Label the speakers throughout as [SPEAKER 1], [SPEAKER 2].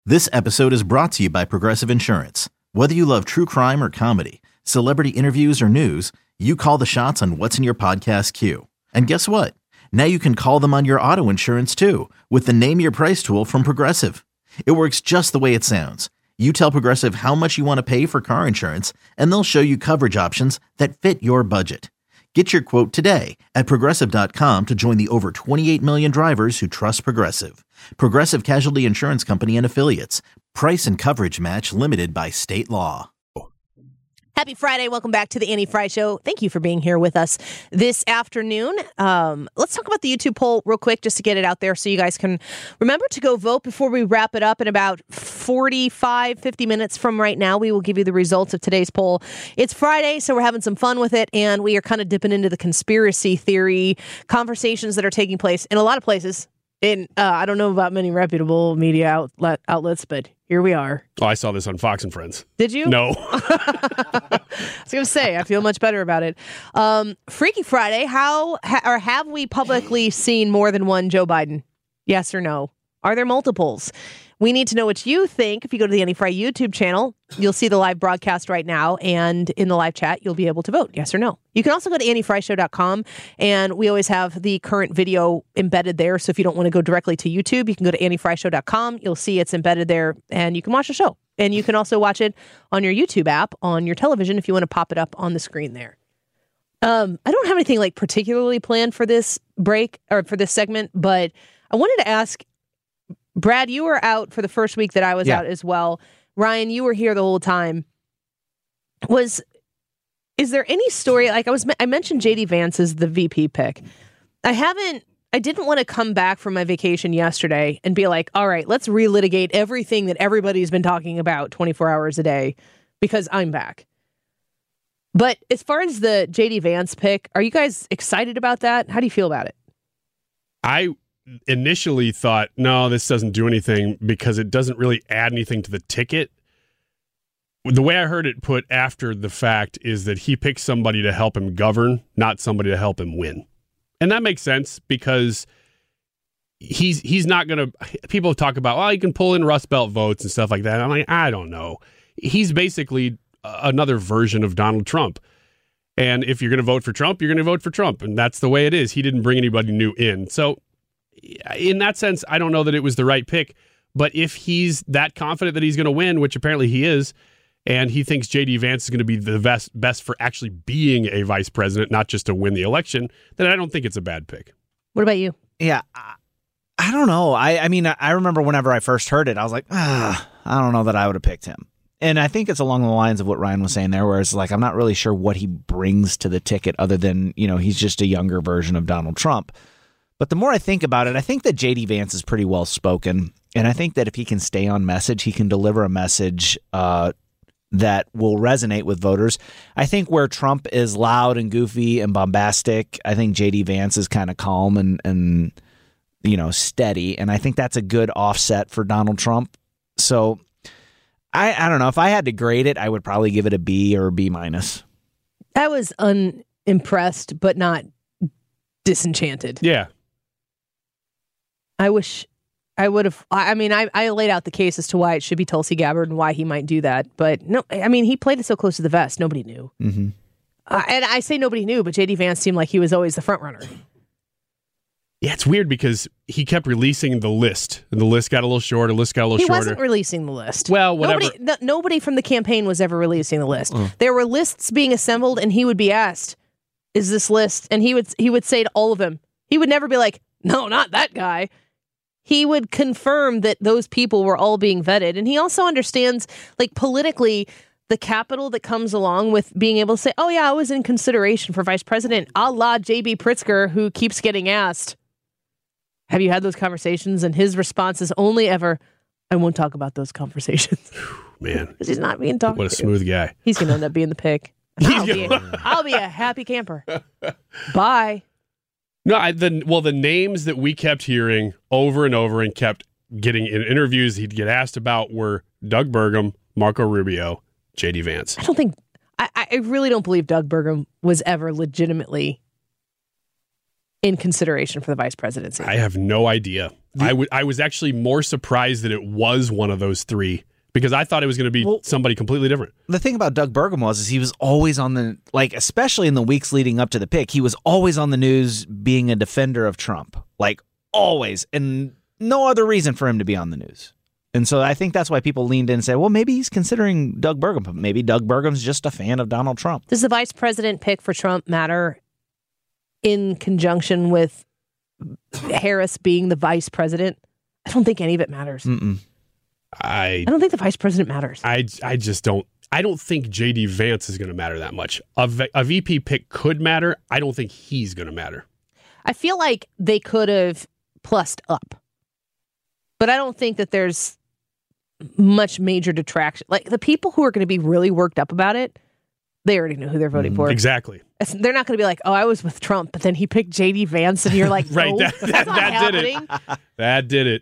[SPEAKER 1] This episode is brought to you by Progressive Insurance. Whether you love true crime or comedy, celebrity interviews or news, you call the shots on what's in your podcast queue. And guess what? Now you can call them on your auto insurance too with the Name Your Price tool from Progressive. It works just the way it sounds. You tell Progressive how much you want to pay for car insurance, and they'll show you coverage options that fit your budget. Get your quote today at Progressive.com to join the over 28 million drivers who trust Progressive. Progressive Casualty Insurance Company and Affiliates. Price and coverage match limited by state law.
[SPEAKER 2] Happy Friday. Welcome back to the Annie Frey Show. Thank you for being here with us this afternoon. Let's talk about the YouTube poll real quick just to get it out there so you guys can remember to go vote before we wrap it up in about 50 minutes from right now. We will give you the results of today's poll. It's Friday, so we're having some fun with it, and we are kind of dipping into the conspiracy theory conversations that are taking place in a lot of places. I don't know about many reputable media outlets, but here we are.
[SPEAKER 3] Oh, I saw this on Fox and Friends.
[SPEAKER 2] Did you?
[SPEAKER 3] No.
[SPEAKER 2] I was going to say, I feel much better about it. Freaky Friday, have we publicly seen more than one Joe Biden? Yes or no? Are there multiples? We need to know what you think. If you go to the Annie Frey YouTube channel, you'll see the live broadcast right now, and in the live chat, you'll be able to vote, yes or no. You can also go to AnnieFreyShow.com, and we always have the current video embedded there, so if you don't want to go directly to YouTube, you can go to AnnieFreyShow.com. You'll see it's embedded there, and you can watch the show. And you can also watch it on your YouTube app, on your television, if you want to pop it up on the screen there. I don't have anything particularly planned for this break, or for this segment, but I wanted to ask, Brad, you were out for the first week that I was out as well. Ryan, you were here the whole time. Is there any story, I mentioned JD Vance as the VP pick. I didn't want to come back from my vacation yesterday and be like, all right, let's relitigate everything that everybody's been talking about 24 hours a day because I'm back. But as far as the JD Vance pick, are you guys excited about that? How do you feel about it?
[SPEAKER 3] I initially thought, no, this doesn't do anything because it doesn't really add anything to the ticket. The way I heard it put after the fact is that he picked somebody to help him govern, not somebody to help him win. And that makes sense because he's not going to, people talk about, well, you can pull in Rust Belt votes and stuff like that. I'm like, I don't know. He's basically another version of Donald Trump. And if you're going to vote for Trump, you're going to vote for Trump. And that's the way it is. He didn't bring anybody new in. So in that sense, I don't know that it was the right pick. But if he's that confident that he's going to win, which apparently he is, and he thinks J.D. Vance is going to be the best for actually being a vice president, not just to win the election, then I don't think it's a bad pick.
[SPEAKER 2] What about you?
[SPEAKER 4] Yeah, I don't know. I mean, I remember whenever I first heard it, I was like, I don't know that I would have picked him. And I think it's along the lines of what Ryan was saying there, where it's like, I'm not really sure what he brings to the ticket other than, he's just a younger version of Donald Trump. But the more I think about it, I think that J.D. Vance is pretty well spoken. And I think that if he can stay on message, he can deliver a message that will resonate with voters. I think where Trump is loud and goofy and bombastic, I think J.D. Vance is kind of calm and steady. And I think that's a good offset for Donald Trump. So I don't know. If I had to grade it, I would probably give it a B or a B minus.
[SPEAKER 2] I was unimpressed, but not disenchanted.
[SPEAKER 3] Yeah.
[SPEAKER 2] I wish I would have. I mean, I laid out the case as to why it should be Tulsi Gabbard and why he might do that. But no, I mean, he played it so close to the vest. Nobody knew. Mm-hmm. And I say nobody knew, but J.D. Vance seemed like he was always the front runner.
[SPEAKER 3] Yeah, it's weird because he kept releasing the list, and the list got a little shorter, shorter.
[SPEAKER 2] He wasn't releasing the list.
[SPEAKER 3] Well, whatever.
[SPEAKER 2] Nobody from the campaign was ever releasing the list. There were lists being assembled, and he would be asked, is this list? And he would say to all of them, he would never be like, no, not that guy. He would confirm that those people were all being vetted. And he also understands, politically, the capital that comes along with being able to say, oh, yeah, I was in consideration for vice president, a la J.B. Pritzker, who keeps getting asked, have you had those conversations? And his response is only ever, I won't talk about those conversations.
[SPEAKER 3] Man.
[SPEAKER 2] Because he's not being talked to.
[SPEAKER 3] What a smooth guy.
[SPEAKER 2] He's going to end up being the pick. I'll be a happy camper. Bye.
[SPEAKER 3] No, the names that we kept hearing over and over and kept getting in interviews he'd get asked about were Doug Burgum, Marco Rubio, J.D. Vance.
[SPEAKER 2] I really don't believe Doug Burgum was ever legitimately in consideration for the vice presidency?
[SPEAKER 3] I have no idea. I was actually more surprised that it was one of those three because I thought it was going to be somebody completely different.
[SPEAKER 4] The thing about Doug Burgum is he was always on the, like, especially in the weeks leading up to the pick, he was always on the news being a defender of Trump. Like, always. And no other reason for him to be on the news. And so I think that's why people leaned in and said, well, maybe he's considering Doug Burgum, but maybe Doug Burgum's just a fan of Donald Trump.
[SPEAKER 2] Does the vice president pick for Trump matter in conjunction with Harris being the vice president? I don't think any of it matters. I don't think the vice president matters.
[SPEAKER 3] I just don't. I don't think J.D. Vance is going to matter that much. A VP pick could matter. I don't think he's going to matter.
[SPEAKER 2] I feel like they could have plussed up, but I don't think that there's much major detraction. Like, the people who are going to be really worked up about it, they already know who they're voting for.
[SPEAKER 3] Exactly.
[SPEAKER 2] They're not going to be like, oh, I was with Trump, but then he picked J.D. Vance, and you're like,
[SPEAKER 3] right,
[SPEAKER 2] no, that's not happening.
[SPEAKER 3] Did it. That did it.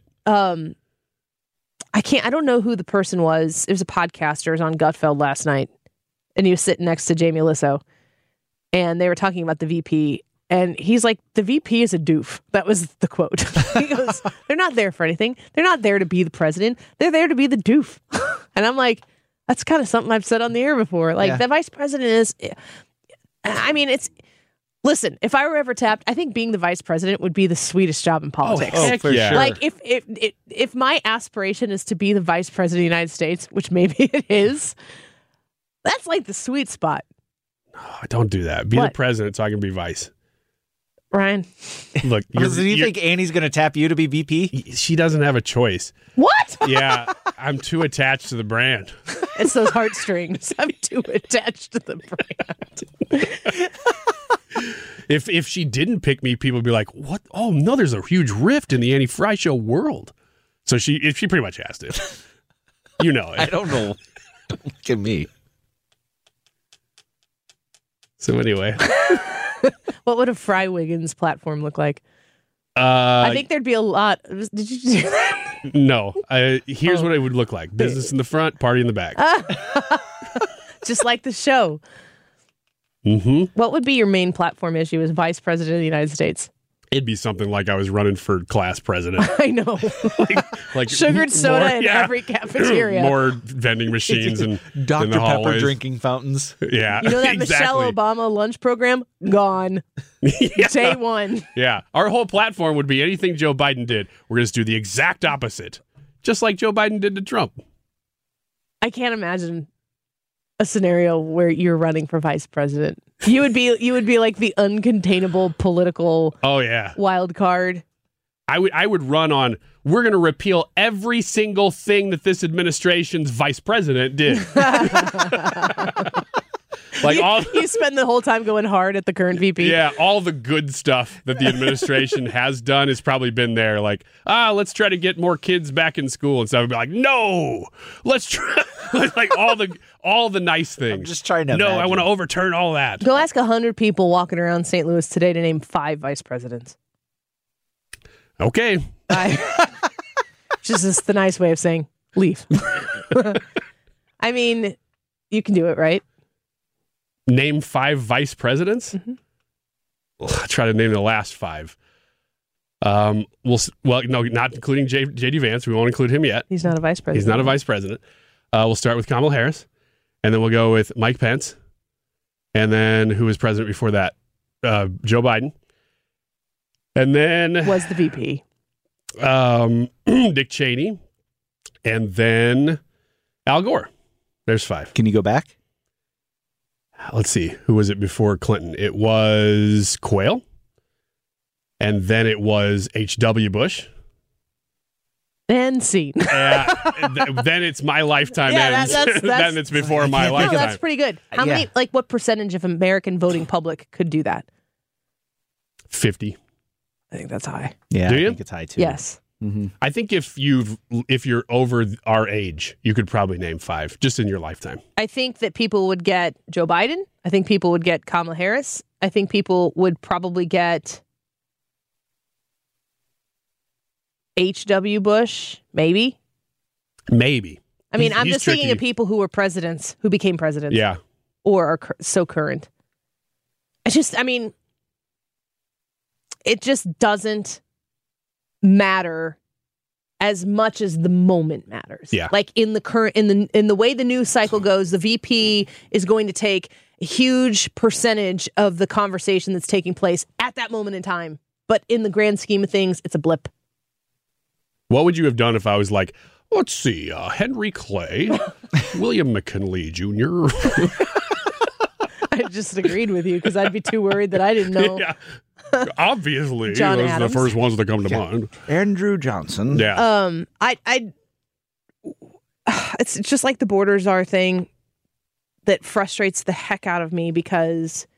[SPEAKER 2] I don't know who the person was. It was a podcaster. It was on Gutfeld last night, and he was sitting next to Jamie Lissow, and they were talking about the VP, and he's like, the VP is a doof. That was the quote. He goes, they're not there for anything. They're not there to be the president. They're there to be the doof. And I'm like, that's kind of something I've said on the air before. Like, the vice president is, I mean, listen, if I were ever tapped, I think being the vice president would be the sweetest job in politics.
[SPEAKER 3] Oh, for sure.
[SPEAKER 2] Like, if my aspiration is to be the vice president of the United States, which maybe it is, that's like the sweet spot.
[SPEAKER 3] Oh, don't do that. Be the president so I can be vice.
[SPEAKER 2] Ryan.
[SPEAKER 4] Look, do you think Annie's going to tap you to be VP?
[SPEAKER 3] She doesn't have a choice.
[SPEAKER 2] What?
[SPEAKER 3] Yeah, I'm too attached to the brand.
[SPEAKER 2] It's those heartstrings. I'm too attached to the brand.
[SPEAKER 3] If she didn't pick me, people would be like, "What? Oh no, there's a huge rift in the Annie Fry Show world." So she pretty much has to. You know it.
[SPEAKER 4] I don't know. Look at me.
[SPEAKER 3] So anyway.
[SPEAKER 2] What would a Fry Wiggins platform look like? I think there'd be a lot. Did you do that?
[SPEAKER 3] No. Here's what it would look like. Business in the front, party in the back.
[SPEAKER 2] Just like the show.
[SPEAKER 3] Mm-hmm.
[SPEAKER 2] What would be your main platform issue as vice president of the United States?
[SPEAKER 3] It'd be something like I was running for class president.
[SPEAKER 2] I know.
[SPEAKER 3] like
[SPEAKER 2] sugared soda in every cafeteria.
[SPEAKER 3] More vending machines and
[SPEAKER 4] Dr.
[SPEAKER 3] in the
[SPEAKER 4] Pepper
[SPEAKER 3] hallways.
[SPEAKER 4] Drinking fountains.
[SPEAKER 3] Yeah.
[SPEAKER 2] You know that
[SPEAKER 3] exactly.
[SPEAKER 2] Michelle Obama lunch program? Gone. Day one.
[SPEAKER 3] Yeah. Our whole platform would be anything Joe Biden did. We're going to do the exact opposite. Just like Joe Biden did to Trump.
[SPEAKER 2] I can't imagine a scenario where you're running for vice president. You would be like the uncontainable political wild card.
[SPEAKER 3] I would run on, we're going to repeal every single thing that this administration's vice president did.
[SPEAKER 2] You spend the whole time going hard at the current VP.
[SPEAKER 3] Yeah, all the good stuff that the administration has done has probably been there. Like, let's try to get more kids back in school and stuff. I'd be like, no, let's try like all the nice things.
[SPEAKER 4] I'm just trying to
[SPEAKER 3] I want to overturn all that.
[SPEAKER 2] Go ask 100 people walking around St. Louis today to name 5 vice presidents.
[SPEAKER 3] Okay.
[SPEAKER 2] Just the nice way of saying leave. I mean, you can do it, right?
[SPEAKER 3] Name 5 vice presidents?
[SPEAKER 2] Mm-hmm.
[SPEAKER 3] I'll try to name the last 5. No, not including J.D. Vance. We won't include him yet.
[SPEAKER 2] He's not a vice president.
[SPEAKER 3] He's not a vice president. We'll start with Kamala Harris, and then we'll go with Mike Pence, and then who was president before that? Joe Biden. And then...
[SPEAKER 2] was the VP.
[SPEAKER 3] Dick Cheney, and then Al Gore. There's 5.
[SPEAKER 4] Can you go back?
[SPEAKER 3] Let's see. Who was it before Clinton? It was Quayle. And then it was H.W. Bush.
[SPEAKER 2] And scene.
[SPEAKER 3] Then it's my lifetime ends. Then it's before my lifetime.
[SPEAKER 2] No, that's pretty good. How many, what percentage of American voting public could do that?
[SPEAKER 3] 50.
[SPEAKER 2] I think that's high.
[SPEAKER 4] Yeah,
[SPEAKER 3] do you?
[SPEAKER 4] I think it's high too.
[SPEAKER 2] Yes.
[SPEAKER 4] Mm-hmm.
[SPEAKER 3] I think if you're over our age, you could probably name 5 just in your lifetime.
[SPEAKER 2] I think that people would get Joe Biden. I think people would get Kamala Harris. I think people would probably get H.W. Bush, maybe.
[SPEAKER 3] Maybe.
[SPEAKER 2] I mean, I'm
[SPEAKER 3] He's
[SPEAKER 2] just thinking
[SPEAKER 3] tricky.
[SPEAKER 2] of people who were presidents, who became presidents.
[SPEAKER 3] Yeah.
[SPEAKER 2] Or are so current. it just doesn't matter as much as the moment matters.
[SPEAKER 3] Yeah.
[SPEAKER 2] Like in the way the news cycle goes, the VP is going to take a huge percentage of the conversation that's taking place at that moment in time. But in the grand scheme of things, it's a blip.
[SPEAKER 3] What would you have done if I was like, let's see, Henry Clay, William McKinley Jr.?
[SPEAKER 2] I just agreed with you because I'd be too worried that I didn't know.
[SPEAKER 3] Yeah. Obviously,
[SPEAKER 2] John
[SPEAKER 3] those are the
[SPEAKER 2] Adams.
[SPEAKER 3] first ones that come to mind.
[SPEAKER 4] Andrew Johnson.
[SPEAKER 3] Yeah.
[SPEAKER 2] It's just like the borders are thing that frustrates the heck out of me because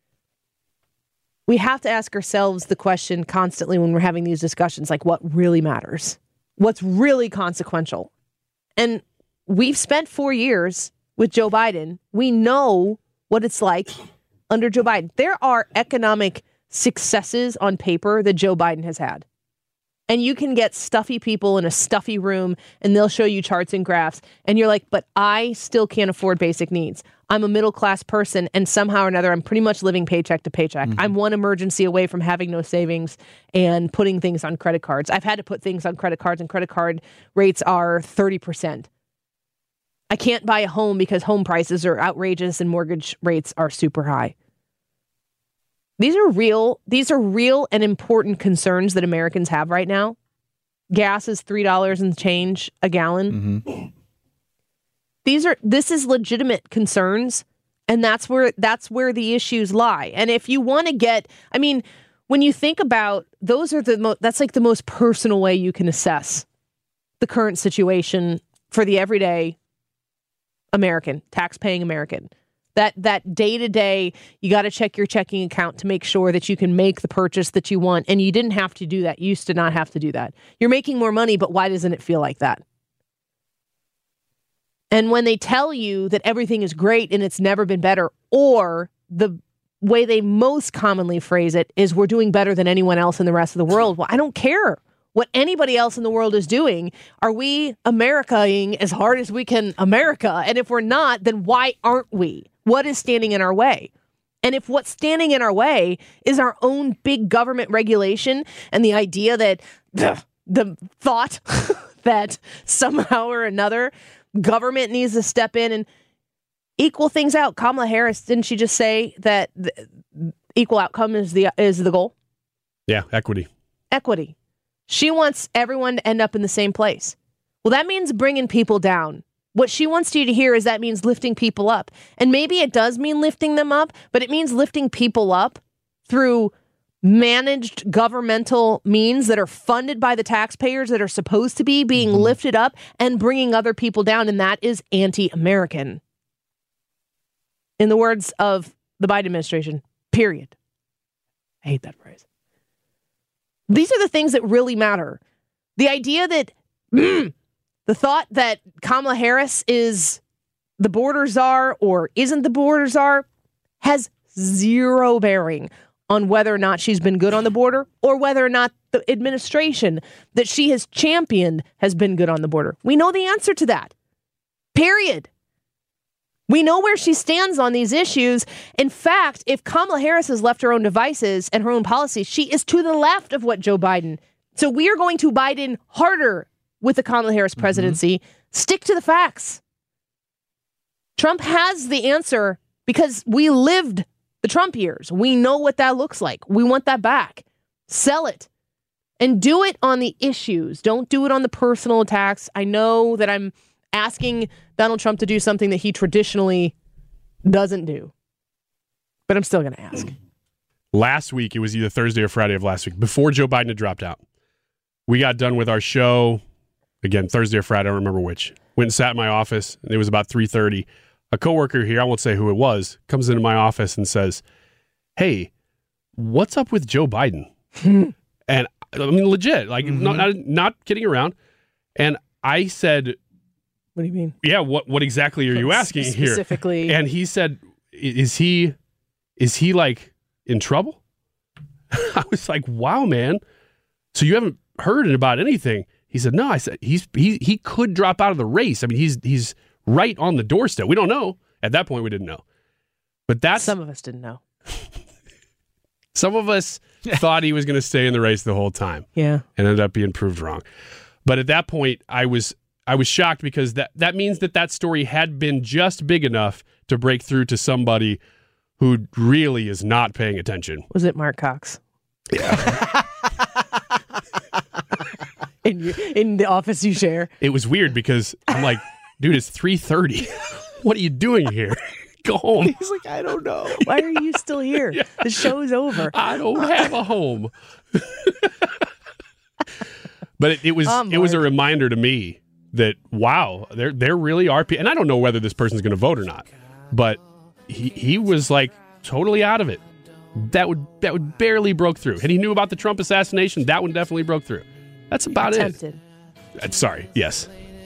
[SPEAKER 2] we have to ask ourselves the question constantly when we're having these discussions, like what really matters, what's really consequential. And we've spent 4 years with Joe Biden. We know what it's like under Joe Biden. There are economic successes on paper that Joe Biden has had. And you can get stuffy people in a stuffy room and they'll show you charts and graphs. And you're like, but I still can't afford basic needs. I'm a middle class person and somehow or another, I'm pretty much living paycheck to paycheck. Mm-hmm. I'm one emergency away from having no savings and putting things on credit cards. I've had to put things on credit cards and credit card rates are 30%. I can't buy a home because home prices are outrageous and mortgage rates are super high. These are real and important concerns that Americans have right now. Gas is $3 and change a gallon. Mm-hmm. This is legitimate concerns, and that's where the issues lie. And if you want to get, I mean, when you think about those are that's like the most personal way you can assess the current situation for the everyday American, tax-paying American. That day-to-day, you got to check your checking account to make sure that you can make the purchase that you want. And you didn't have to do that. You used to not have to do that. You're making more money, but why doesn't it feel like that? And when they tell you that everything is great and it's never been better, or the way they most commonly phrase it is we're doing better than anyone else in the rest of the world. Well, I don't care what anybody else in the world is doing. Are we Americaing as hard as we can America? And if we're not, then why aren't we? What is standing in our way? And if what's standing in our way is our own big government regulation and the idea that the thought that somehow or another government needs to step in and equal things out. Kamala Harris, didn't she just say that the equal outcome is the goal?
[SPEAKER 3] Yeah, equity.
[SPEAKER 2] Equity. She wants everyone to end up in the same place. Well, that means bringing people down. What she wants you to hear is that means lifting people up. And maybe it does mean lifting them up, but it means lifting people up through managed governmental means that are funded by the taxpayers that are supposed to be being lifted up and bringing other people down. And that is anti-American. In the words of the Biden administration, period. I hate that phrase. These are the things that really matter. The idea that the thought that Kamala Harris is the border czar or isn't the border czar has zero bearing on whether or not she's been good on the border or whether or not the administration that she has championed has been good on the border. We know the answer to that. Period. We know where she stands on these issues. In fact, if Kamala Harris has left her own devices and her own policies, she is to the left of what Joe Biden. So we are going to Biden harder with the Kamala Harris presidency. Stick to the facts. Trump has the answer because we lived the Trump years. We know what that looks like. We want that back. Sell it. And do it on the issues. Don't do it on the personal attacks. I know that I'm asking Donald Trump to do something that he traditionally doesn't do. But I'm still going to ask.
[SPEAKER 3] Last week, it was either Thursday or Friday of last week, before Joe Biden had dropped out. We got done with our show, again, Thursday or Friday, I don't remember which. Went and sat in my office, and it was about 3:30. A coworker here, I won't say who it was, comes into my office and says, "Hey, what's up with Joe Biden?" And I mean, legit, like not kidding around. And I said,
[SPEAKER 2] "What do you mean?
[SPEAKER 3] Yeah, what exactly are you asking here?"
[SPEAKER 2] Specifically.
[SPEAKER 3] And he said, "Is he like in trouble?" I was like, "Wow, man. So you haven't heard about anything?" He said, "No." I said, he could drop out of the race. I mean, he's right on the doorstep. We don't know. At that point, we didn't know. But that's...
[SPEAKER 2] Some of us didn't know.
[SPEAKER 3] Some of us thought he was going to stay in the race the whole time.
[SPEAKER 2] Yeah.
[SPEAKER 3] And ended up being proved wrong. But at that point, I was shocked because that means that story had been just big enough to break through to somebody who really is not paying attention.
[SPEAKER 2] Was it Mark Cox?
[SPEAKER 3] Yeah.
[SPEAKER 2] in the office you share.
[SPEAKER 3] It was weird because I'm like, dude, it's 3:30. What are you doing here? Go home.
[SPEAKER 4] He's like, I don't know.
[SPEAKER 2] Why are you still here?
[SPEAKER 3] Yeah.
[SPEAKER 2] The show's over.
[SPEAKER 3] I don't have a home. But it was a reminder to me that, wow, there really are people, and I don't know whether this person's going to vote or not, but he was like totally out of it. That would barely broke through. And he knew about the Trump assassination. That one definitely broke through. That's about
[SPEAKER 2] Attempted.
[SPEAKER 3] it. Sorry. Yes.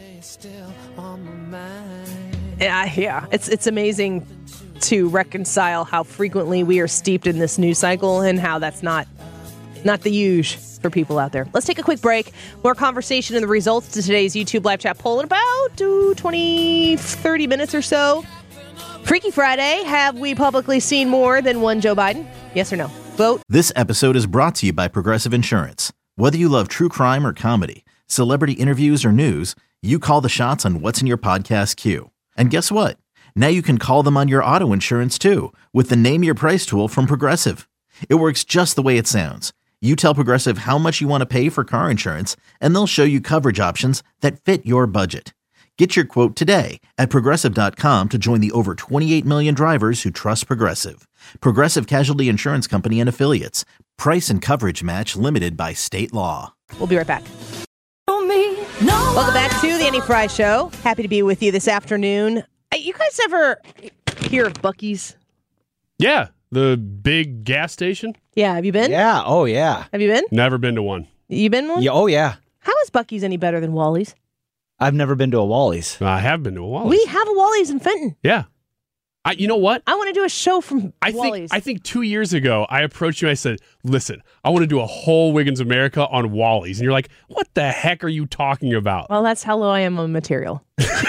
[SPEAKER 2] Yeah. It's amazing to reconcile how frequently we are steeped in this news cycle and how that's not the usual for people out there. Let's take a quick break. More conversation and the results to today's YouTube live chat poll in about 30 minutes or so. Freaky Friday. Have we publicly seen more than one Joe Biden? Yes or no? Vote.
[SPEAKER 1] This episode is brought to you by Progressive Insurance. Whether you love true crime or comedy, celebrity interviews or news, you call the shots on what's in your podcast queue. And guess what? Now you can call them on your auto insurance too with the Name Your Price tool from Progressive. It works just the way it sounds. You tell Progressive how much you want to pay for car insurance, and they'll show you coverage options that fit your budget. Get your quote today at Progressive.com to join the over 28 million drivers who trust Progressive. Progressive Casualty Insurance Company and Affiliates. Price and coverage match limited by state law.
[SPEAKER 2] We'll be right back. Welcome back to the Annie Fry Show. Happy to be with you this afternoon. You guys ever hear of Buc-ee's?
[SPEAKER 3] Yeah. The big gas station?
[SPEAKER 2] Yeah. Have you been?
[SPEAKER 4] Yeah. Oh, yeah.
[SPEAKER 2] Have you been?
[SPEAKER 3] Never been to one.
[SPEAKER 2] You been one?
[SPEAKER 4] Yeah. Oh, yeah.
[SPEAKER 2] How is Buc-ee's any better than Wally's?
[SPEAKER 4] I've never been to a Wally's.
[SPEAKER 3] I have been to a Wally's.
[SPEAKER 2] We have a Wally's in Fenton.
[SPEAKER 3] Yeah. You know what?
[SPEAKER 2] I want to do a show from
[SPEAKER 3] I
[SPEAKER 2] Wally's.
[SPEAKER 3] think 2 years ago, I approached you and I said, listen, I want to do a whole Wiggins America on Wally's. And you're like, what the heck are you talking about?
[SPEAKER 2] Well, that's how low I am on material.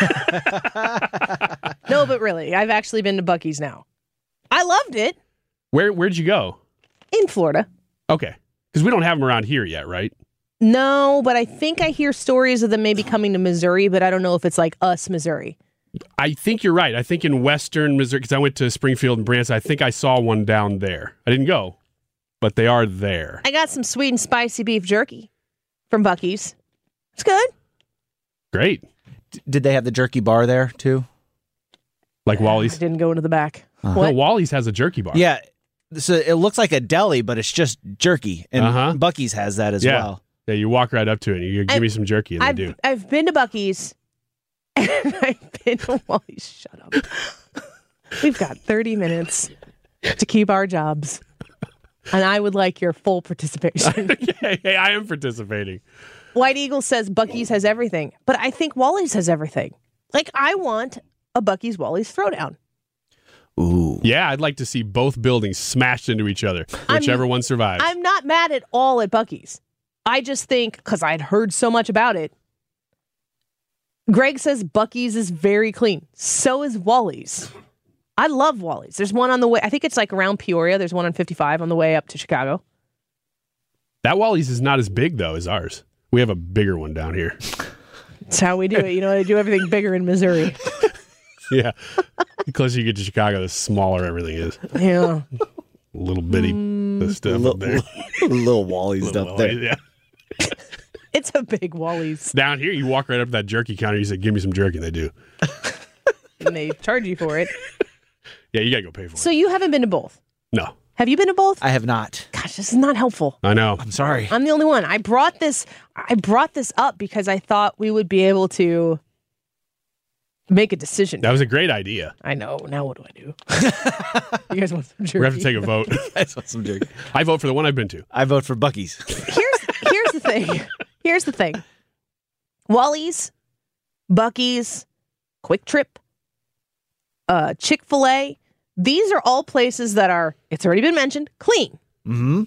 [SPEAKER 2] No, but really, I've actually been to Buc-ee's now. I loved it.
[SPEAKER 3] Where'd you go?
[SPEAKER 2] In Florida.
[SPEAKER 3] Okay. Because we don't have them around here yet, right?
[SPEAKER 2] No, but I think I hear stories of them maybe coming to Missouri, but I don't know if it's like us, Missouri.
[SPEAKER 3] I think you're right. I think in western Missouri, because I went to Springfield and Branson, I think I saw one down there. I didn't go, but they are there.
[SPEAKER 2] I got some sweet and spicy beef jerky from Buc-ee's. It's good.
[SPEAKER 3] Great.
[SPEAKER 4] Did they have the jerky bar there, too?
[SPEAKER 3] Like
[SPEAKER 2] I
[SPEAKER 3] Wally's?
[SPEAKER 2] didn't go into the back.
[SPEAKER 3] No,
[SPEAKER 2] What?
[SPEAKER 3] Wally's has a jerky bar.
[SPEAKER 4] Yeah. So it looks like a deli, but it's just jerky. And Buc-ee's has that as well.
[SPEAKER 3] Yeah, you walk right up to it and you give me some jerky, and they do.
[SPEAKER 2] I've been to Buc-ee's and I've been to Wally's. Shut up. We've got 30 minutes to keep our jobs. And I would like your full participation.
[SPEAKER 3] Hey, I am participating.
[SPEAKER 2] White Eagle says Buc-ee's has everything, but I think Wally's has everything. Like, I want a Buc-ee's Wally's throwdown.
[SPEAKER 4] Ooh.
[SPEAKER 3] Yeah, I'd like to see both buildings smashed into each other, whichever one survives.
[SPEAKER 2] I'm not mad at all at Buc-ee's. I just think, because I'd heard so much about it, Greg says Buc-ee's is very clean. So is Wally's. I love Wally's. There's one on the way. I think it's like around Peoria. There's one on 55 on the way up to Chicago.
[SPEAKER 3] That Wally's is not as big, though, as ours. We have a bigger one down here.
[SPEAKER 2] That's how we do it. You know, they do everything bigger in Missouri.
[SPEAKER 3] Yeah. The closer you get to Chicago, the smaller everything is.
[SPEAKER 2] Yeah.
[SPEAKER 3] Little bitty the stuff up there.
[SPEAKER 4] Little Wally's
[SPEAKER 3] Little
[SPEAKER 4] up there.
[SPEAKER 3] Wally's, yeah.
[SPEAKER 2] It's a big Wally's.
[SPEAKER 3] Down here, you walk right up to that jerky counter. You say, give me some jerky. And they do.
[SPEAKER 2] And they charge you for it.
[SPEAKER 3] Yeah, you got to go pay for
[SPEAKER 2] So
[SPEAKER 3] it.
[SPEAKER 2] you haven't been to both?
[SPEAKER 3] No.
[SPEAKER 2] Have you been to both?
[SPEAKER 4] I have not.
[SPEAKER 2] Gosh, this is not helpful.
[SPEAKER 3] I know.
[SPEAKER 4] I'm sorry.
[SPEAKER 2] I'm the only one. I brought this up because I thought we would be able to make a decision.
[SPEAKER 3] That was a great idea.
[SPEAKER 2] I know. Now what do I do? You guys want some jerky?
[SPEAKER 3] We're going to have to take a vote.
[SPEAKER 4] I just want some jerky.
[SPEAKER 3] I vote for the one I've been to.
[SPEAKER 4] I vote for Buc-ee's.
[SPEAKER 2] Here's the thing. Here's the thing. Wally's, Buc-ee's, Quick Trip, Chick-fil-A. These are all places that are, it's already been mentioned, clean.
[SPEAKER 4] Mm-hmm.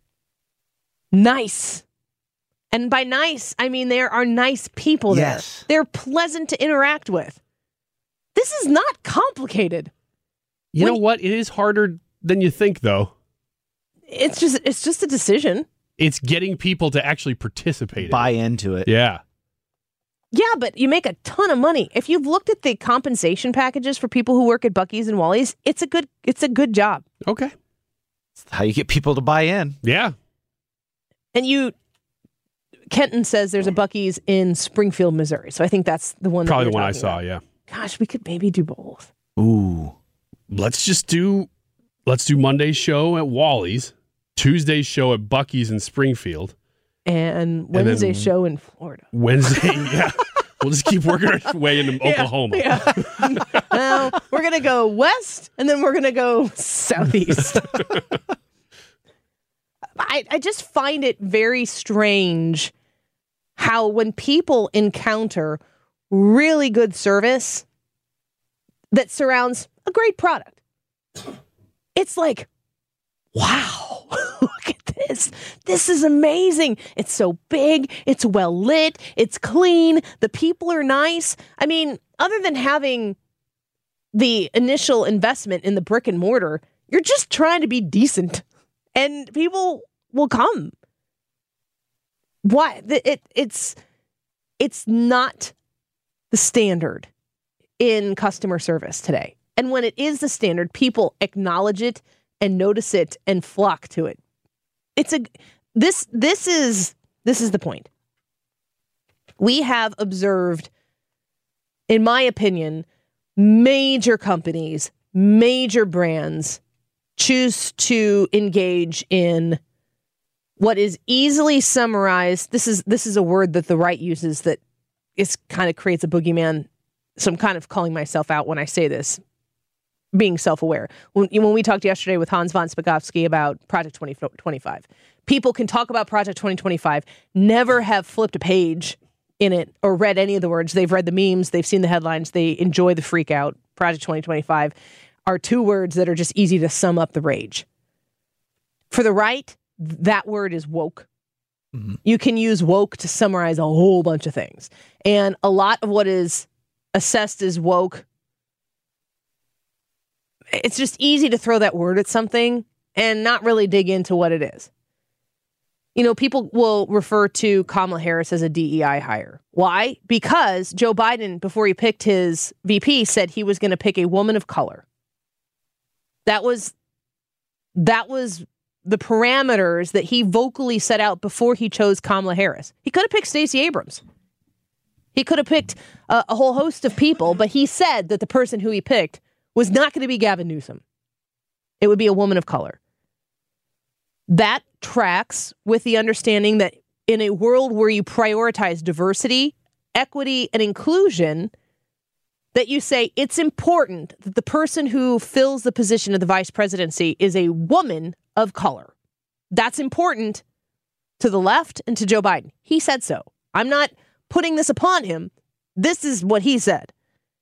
[SPEAKER 2] Nice. And by nice, I mean there are nice people there.
[SPEAKER 4] Yes.
[SPEAKER 2] They're pleasant to interact with. This is not complicated.
[SPEAKER 3] You know what? It is harder than you think, though.
[SPEAKER 2] It's just a decision.
[SPEAKER 3] It's getting people to actually participate.
[SPEAKER 4] Buy into it.
[SPEAKER 3] Yeah.
[SPEAKER 2] Yeah, but you make a ton of money. If you've looked at the compensation packages for people who work at Buc-ee's and Wally's, it's a good job.
[SPEAKER 3] Okay.
[SPEAKER 4] That's how you get people to buy in.
[SPEAKER 3] Yeah.
[SPEAKER 2] And Kenton says there's a Buc-ee's in Springfield, Missouri. So I think that's the one.
[SPEAKER 3] Probably the one I saw, yeah.
[SPEAKER 2] Gosh, we could maybe do both.
[SPEAKER 4] Ooh.
[SPEAKER 3] Let's do Monday's show at Wally's, Tuesday's show at Buc-ee's in Springfield.
[SPEAKER 2] And Wednesday's show in Florida.
[SPEAKER 3] Wednesday, yeah. We'll just keep working our way into Oklahoma.
[SPEAKER 2] Yeah. Well, we're going to go west, and then we're going to go southeast. I just find it very strange how when people encounter really good service that surrounds a great product, it's like, wow, look at this. This is amazing. It's so big. It's well lit. It's clean. The people are nice. I mean, other than having the initial investment in the brick and mortar, you're just trying to be decent and people will come. Why? It's not the standard in customer service today. And when it is the standard, people acknowledge it and notice it and flock to it. This is the point. We have observed, in my opinion, major companies, major brands choose to engage in what is easily summarized. This is a word that the right uses that is kind of creates a boogeyman. So I'm kind of calling myself out when I say this. Being self-aware. When we talked yesterday with Hans von Spakovsky about Project 2025, people can talk about Project 2025, never have flipped a page in it or read any of the words. They've read the memes, they've seen the headlines, they enjoy the freak out. Project 2025 are two words that are just easy to sum up the rage. For the right, that word is woke. Mm-hmm. You can use woke to summarize a whole bunch of things. And a lot of what is assessed as woke, it's just easy to throw that word at something and not really dig into what it is. You know, people will refer to Kamala Harris as a DEI hire. Why? Because Joe Biden, before he picked his VP, said he was going to pick a woman of color. That was the parameters that he vocally set out before he chose Kamala Harris. He could have picked Stacey Abrams. He could have picked a whole host of people, but he said that the person who he picked was not going to be Gavin Newsom. It would be a woman of color. That tracks with the understanding that in a world where you prioritize diversity, equity, and inclusion, that you say it's important that the person who fills the position of the vice presidency is a woman of color. That's important to the left and to Joe Biden. He said so. I'm not putting this upon him. This is what he said.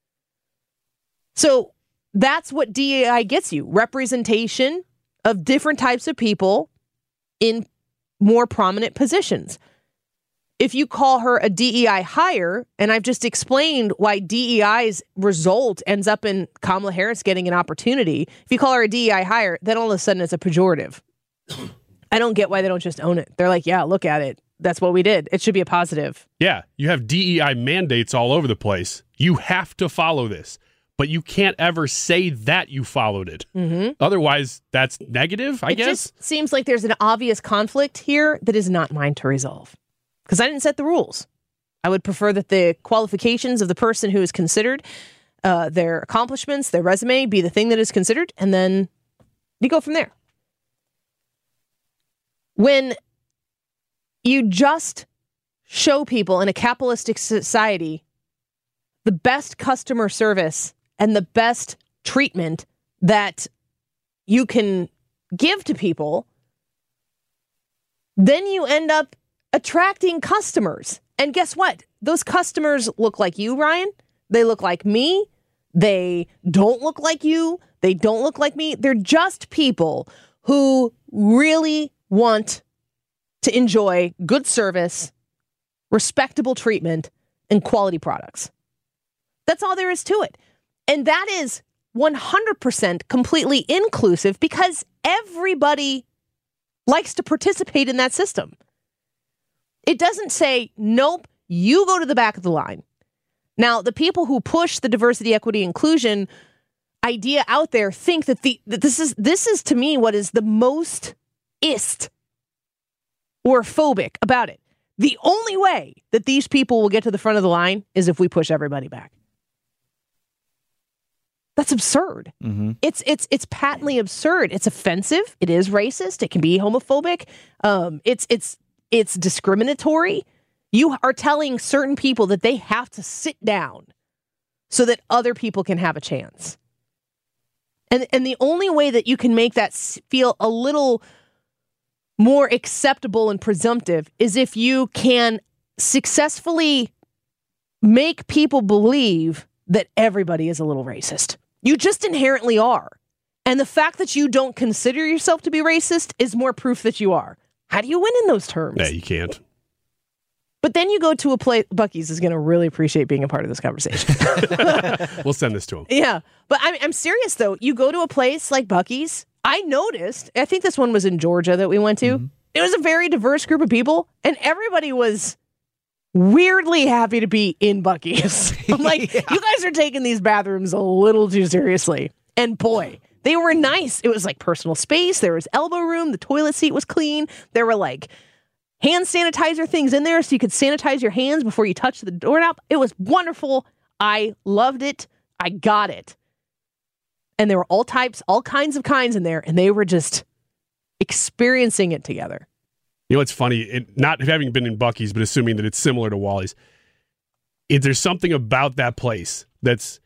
[SPEAKER 2] So that's what DEI gets you. Representation of different types of people in more prominent positions. If you call her a DEI hire, and I've just explained why DEI's result ends up in Kamala Harris getting an opportunity. If you call her a DEI hire, then all of a sudden it's a pejorative. I don't get why they don't just own it. They're like, yeah, look at it. That's what we did. It should be a positive.
[SPEAKER 3] Yeah, you have DEI mandates all over the place. You have to follow this. But you can't ever say that you followed it. Mm-hmm. Otherwise, that's negative, I guess. It
[SPEAKER 2] just seems like there's an obvious conflict here that is not mine to resolve. Because I didn't set the rules. I would prefer that the qualifications of the person who is considered, their accomplishments, their resume, be the thing that is considered, and then you go from there. When you just show people in a capitalistic society the best customer service and the best treatment that you can give to people, then you end up attracting customers. And guess what? Those customers look like you, Ryan. They look like me. They don't look like you. They don't look like me. They're just people who really want to enjoy good service, respectable treatment, and quality products. That's all there is to it. And that is 100% completely inclusive because everybody likes to participate in that system. It doesn't say, nope, you go to the back of the line. Now, the people who push the diversity, equity, inclusion idea out there think that this is to me what is the most or phobic about it. The only way that these people will get to the front of the line is if we push everybody back. That's absurd. Mm-hmm. It's patently absurd. It's offensive. It is racist. It can be homophobic. It's discriminatory. You are telling certain people that they have to sit down so that other people can have a chance. And the only way that you can make that feel a little more acceptable and presumptive is if you can successfully make people believe that everybody is a little racist. You just inherently are. And the fact that you don't consider yourself to be racist is more proof that you are. How do you win in those terms?
[SPEAKER 3] Yeah, you can't.
[SPEAKER 2] But then you go to a place, Buc-ee's is going to really appreciate being a part of this conversation.
[SPEAKER 3] We'll send this to him.
[SPEAKER 2] Yeah. But I'm serious, though. You go to a place like Buc-ee's, I noticed, I think this one was in Georgia that we went to. Mm-hmm. It was a very diverse group of people, and everybody was weirdly happy to be in Buc-ee's. I'm like, yeah. You guys are taking these bathrooms a little too seriously. And boy, they were nice. It was like personal space. There was elbow room. The toilet seat was clean. There were like hand sanitizer things in there so you could sanitize your hands before you touch the doorknob. It was wonderful. I loved it. I got it. And there were all kinds of kinds in there, and they were just experiencing it together.
[SPEAKER 3] You know what's funny? Not having been in Buc-ee's, but assuming that it's similar to Wally's, there's something about that place that's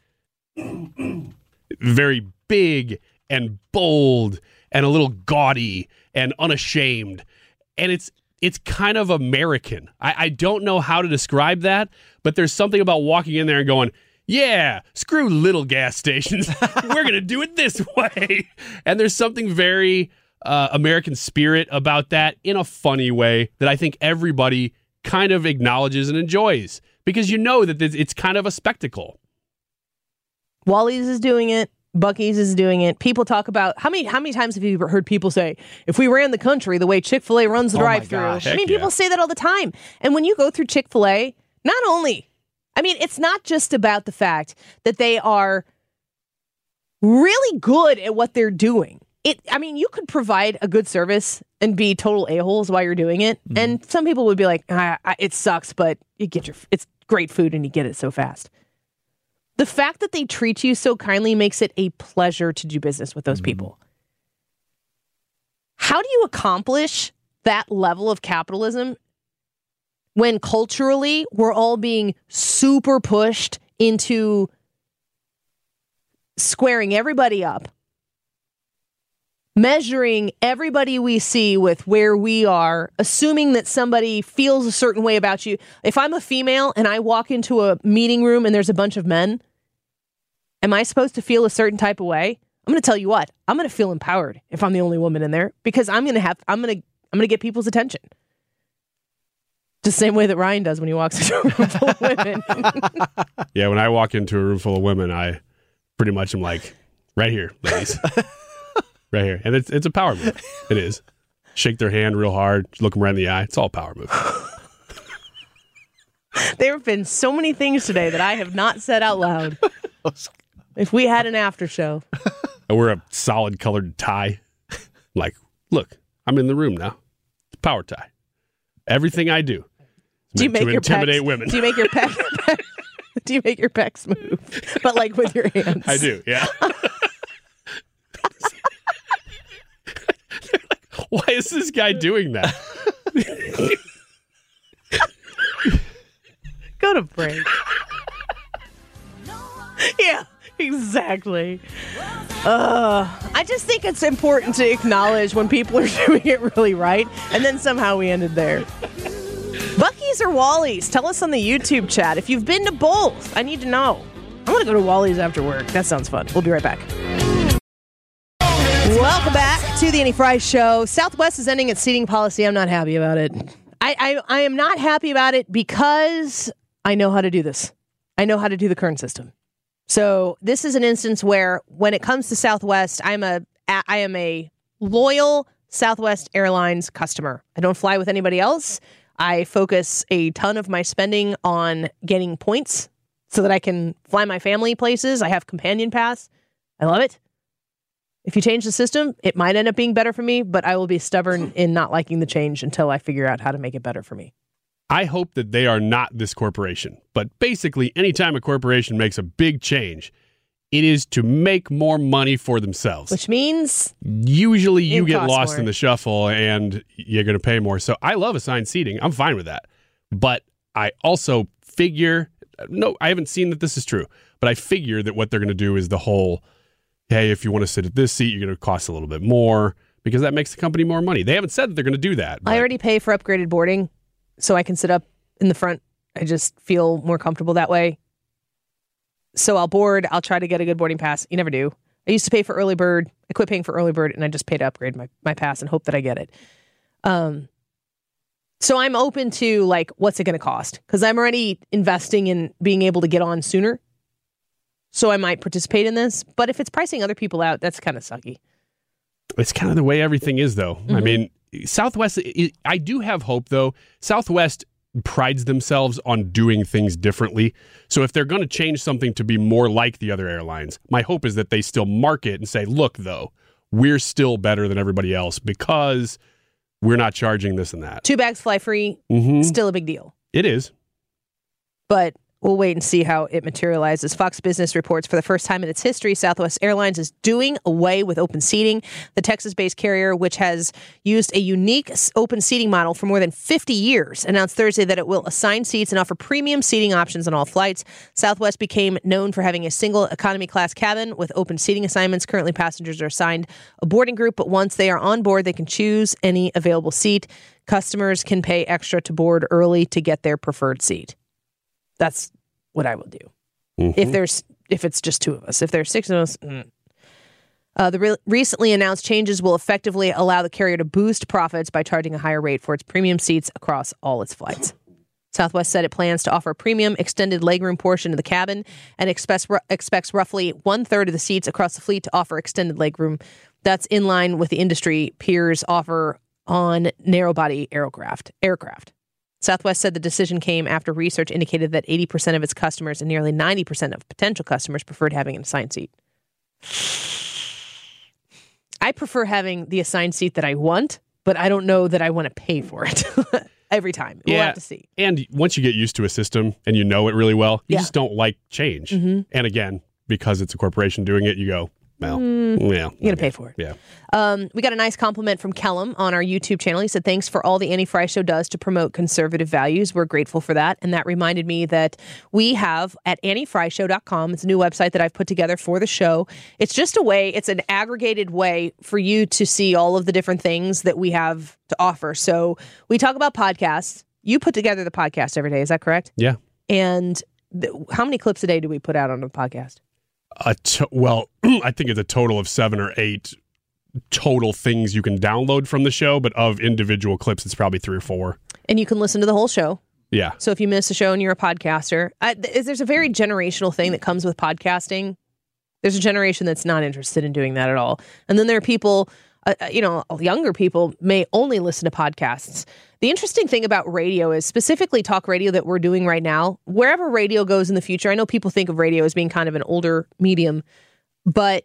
[SPEAKER 3] very big and bold and a little gaudy and unashamed. And it's kind of American. I don't know how to describe that, but there's something about walking in there and going, yeah, screw little gas stations. We're going to do it this way. And there's something very American spirit about that in a funny way that I think everybody kind of acknowledges and enjoys because you know that it's kind of a spectacle.
[SPEAKER 2] Wally's is doing it. Buc-ee's is doing it. People talk about how many times have you heard people say, if we ran the country the way Chick-fil-A runs the drive-thru? I mean, people say that all the time. And when you go through Chick-fil-A, not only, I mean, it's not just about the fact that they are really good at what they're doing. You could provide a good service and be total a-holes while you're doing it. Mm-hmm. And some people would be like, it sucks, but it's great food and you get it so fast. The fact that they treat you so kindly makes it a pleasure to do business with those mm-hmm. people. How do you accomplish that level of capitalism when culturally we're all being super pushed into squaring everybody up, measuring everybody we see with where we are, assuming that somebody feels a certain way about you? If I'm a female and I walk into a meeting room and there's a bunch of men, am I supposed to feel a certain type of way? I'm going to tell you what, I'm going to feel empowered if I'm the only woman in there because I'm going to get people's attention. Just the same way that Ryan does when he walks into a room full of women.
[SPEAKER 3] Yeah, when I walk into a room full of women, I pretty much am like, right here, ladies. Right here. And it's a power move. It is. Shake their hand real hard, look them right in the eye. It's all power move.
[SPEAKER 2] There have been so many things today that I have not said out loud. If we had an after show.
[SPEAKER 3] I wear a solid colored tie. Like, look, I'm in the room now. It's a power tie. Everything I do
[SPEAKER 2] you make
[SPEAKER 3] to
[SPEAKER 2] your
[SPEAKER 3] intimidate
[SPEAKER 2] pecs,
[SPEAKER 3] women.
[SPEAKER 2] Do you make your do you make your pecs move? But like with your hands.
[SPEAKER 3] I do, yeah. Why is this guy doing that?
[SPEAKER 2] Go to break. Yeah, exactly. I just think it's important to acknowledge when people are doing it really right, and then somehow we ended there. Buc-ee's or Wally's? Tell us on the YouTube chat. If you've been to both, I need to know. I want to go to Wally's after work. That sounds fun. We'll be right back. Welcome back to the Annie Frey Show. Southwest is ending its seating policy. I'm not happy about it. I am not happy about it because I know how to do this. I know how to do the current system. So this is an instance where when it comes to Southwest, I am a loyal Southwest Airlines customer. I don't fly with anybody else. I focus a ton of my spending on getting points so that I can fly my family places. I have Companion Pass. I love it. If you change the system, it might end up being better for me, but I will be stubborn in not liking the change until I figure out how to make it better for me.
[SPEAKER 3] I hope that they are not this corporation. But basically, anytime a corporation makes a big change, it is to make more money for themselves.
[SPEAKER 2] Which means
[SPEAKER 3] usually you get lost
[SPEAKER 2] more
[SPEAKER 3] in the shuffle and you're going to pay more. So I love assigned seating. I'm fine with that. But I also figure, no, I haven't seen that this is true, but I figure that what they're going to do is the whole, hey, if you want to sit at this seat, you're going to cost a little bit more because that makes the company more money. They haven't said that they're going to do that.
[SPEAKER 2] I already pay for upgraded boarding so I can sit up in the front. I just feel more comfortable that way. So I'll board. I'll try to get a good boarding pass. You never do. I used to pay for early bird. I quit paying for early bird, and I just pay to upgrade my pass and hope that I get it. So I'm open to, like, what's it going to cost? Because I'm already investing in being able to get on sooner. So I might participate in this. But if it's pricing other people out, that's kind of sucky.
[SPEAKER 3] It's kind of the way everything is, though. Mm-hmm. I mean, Southwest, I do have hope, though. Southwest prides themselves on doing things differently. So if they're going to change something to be more like the other airlines, my hope is that they still market and say, look, though, we're still better than everybody else because we're not charging this and that.
[SPEAKER 2] 2 bags fly free, still a big deal.
[SPEAKER 3] It is.
[SPEAKER 2] But we'll wait and see how it materializes. Fox Business reports for the first time in its history, Southwest Airlines is doing away with open seating. The Texas-based carrier, which has used a unique open seating model for more than 50 years, announced Thursday that it will assign seats and offer premium seating options on all flights. Southwest became known for having a single economy class cabin with open seating assignments. Currently, passengers are assigned a boarding group, but once they are on board, they can choose any available seat. Customers can pay extra to board early to get their preferred seat. That's what I will do. If it's just 2 of us. If there's 6 of us. The recently announced changes will effectively allow the carrier to boost profits by charging a higher rate for its premium seats across all its flights. Southwest said it plans to offer a premium extended legroom portion of the cabin and expects roughly 1/3 of the seats across the fleet to offer extended legroom. That's in line with the industry peers offer on narrow-body aircraft. Southwest said the decision came after research indicated that 80% of its customers and nearly 90% of potential customers preferred having an assigned seat. I prefer having the assigned seat that I want, but I don't know that I want to pay for it every time. We'll have to see.
[SPEAKER 3] And once you get used to a system and you know it really well, you just don't like change. And again, because it's a corporation doing it, you go, well,
[SPEAKER 2] you're going to pay for it.
[SPEAKER 3] Yeah.
[SPEAKER 2] We got a nice compliment from Kellum on our YouTube channel. He said, thanks for all the Annie Frey Show does to promote conservative values. We're grateful for that. And that reminded me that we have at AnnieFreyShow.com. It's a new website that I've put together for the show. It's just a way, it's an aggregated way for you to see all of the different things that we have to offer. So we talk about podcasts. You put together the podcast every day. Is that correct?
[SPEAKER 3] Yeah.
[SPEAKER 2] And how many clips a day do we put out on the podcast?
[SPEAKER 3] Well, I think it's a total of 7 or 8 total things you can download from the show, but of individual clips, it's probably 3 or 4.
[SPEAKER 2] And you can listen to the whole show.
[SPEAKER 3] Yeah.
[SPEAKER 2] So if you miss a show and you're a podcaster, there's a very generational thing that comes with podcasting. There's a generation that's not interested in doing that at all. And then there are people, younger people may only listen to podcasts. The interesting thing about radio is specifically talk radio that we're doing right now, wherever radio goes in the future. I know people think of radio as being kind of an older medium, but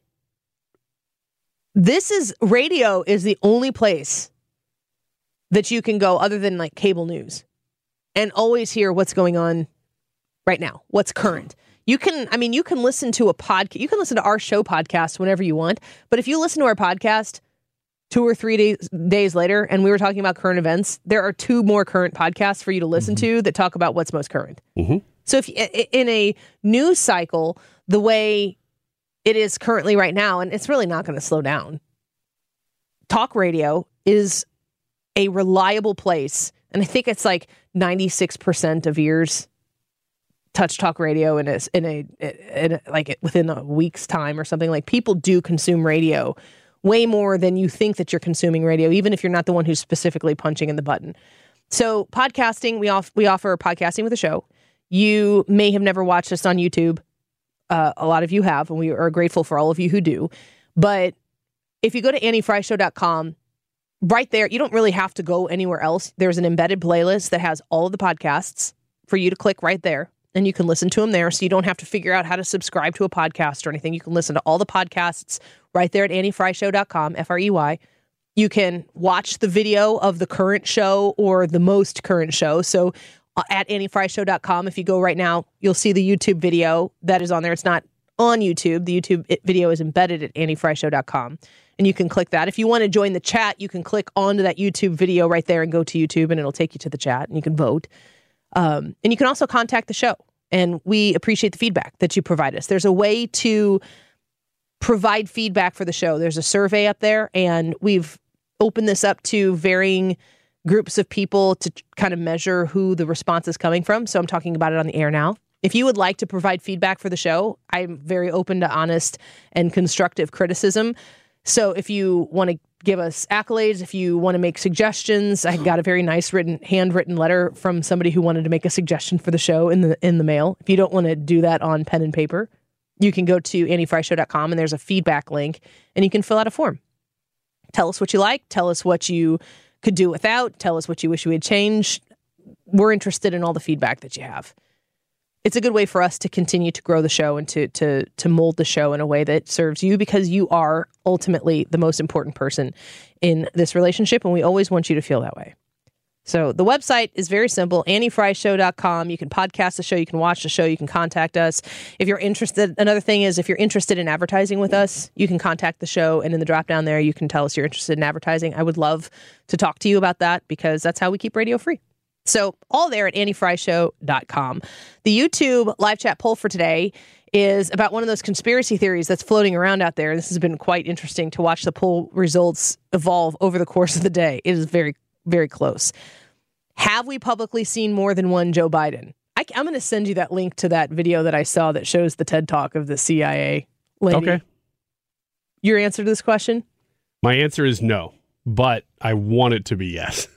[SPEAKER 2] radio is the only place that you can go other than like cable news and always hear what's going on right now, what's current. You can listen to you can listen to our show podcast whenever you want, but if you listen to our podcast 2 or 3 days later, and we were talking about current events, there are 2 more current podcasts for you to listen to that talk about what's most current. So if in a news cycle, the way it is currently right now, and it's really not going to slow down, talk radio is a reliable place. And I think it's like 96% of ears touch talk radio in within a week's time or something. Like, people do consume radio way more than you think that you're consuming radio, even if you're not the one who's specifically punching in the button. So podcasting, we offer podcasting with a show. You may have never watched us on YouTube. A lot of you have, and we are grateful for all of you who do. But if you go to AnnieFreyShow.com, right there, you don't really have to go anywhere else. There's an embedded playlist that has all of the podcasts for you to click right there, and you can listen to them there. So you don't have to figure out how to subscribe to a podcast or anything. You can listen to all the podcasts right there at AnnieFreyShow.com, FREY. You can watch the video of the current show or the most current show. So at AnnieFreyShow.com, if you go right now, you'll see the YouTube video that is on there. It's not on YouTube. The YouTube video is embedded at AnnieFreyShow.com. And you can click that. If you want to join the chat, you can click onto that YouTube video right there and go to YouTube, and it'll take you to the chat, and you can vote. And you can also contact the show, and we appreciate the feedback that you provide us. There's a way to provide feedback for the show. There's a survey up there, and we've opened this up to varying groups of people to kind of measure who the response is coming from. So I'm talking about it on the air now. If you would like to provide feedback for the show, I'm very open to honest and constructive criticism. So if you want to give us accolades, if you want to make suggestions, I got a very nice handwritten letter from somebody who wanted to make a suggestion for the show in the mail. If you don't want to do that on pen and paper, you can go to AnnieFreyShow.com, and there's a feedback link, and you can fill out a form. Tell us what you like. Tell us what you could do without. Tell us what you wish we had changed. We're interested in all the feedback that you have. It's a good way for us to continue to grow the show and to mold the show in a way that serves you, because you are ultimately the most important person in this relationship, and we always want you to feel that way. So the website is very simple, AnnieFreyShow.com. You can podcast the show, you can watch the show, you can contact us. If you're interested, another thing is if you're interested in advertising with us, you can contact the show, and in the drop down there, you can tell us you're interested in advertising. I would love to talk to you about that, because that's how we keep radio free. So all there at AnnieFreyShow.com. The YouTube live chat poll for today is about one of those conspiracy theories that's floating around out there. This has been quite interesting to watch the poll results evolve over the course of the day. It is very, very close. Have we publicly seen more than one Joe Biden? I'm going to send you that link to that video that I saw that shows the TED Talk of the CIA lady.
[SPEAKER 3] Okay.
[SPEAKER 2] Your answer to this question?
[SPEAKER 3] My answer is no, but I want it to be yes.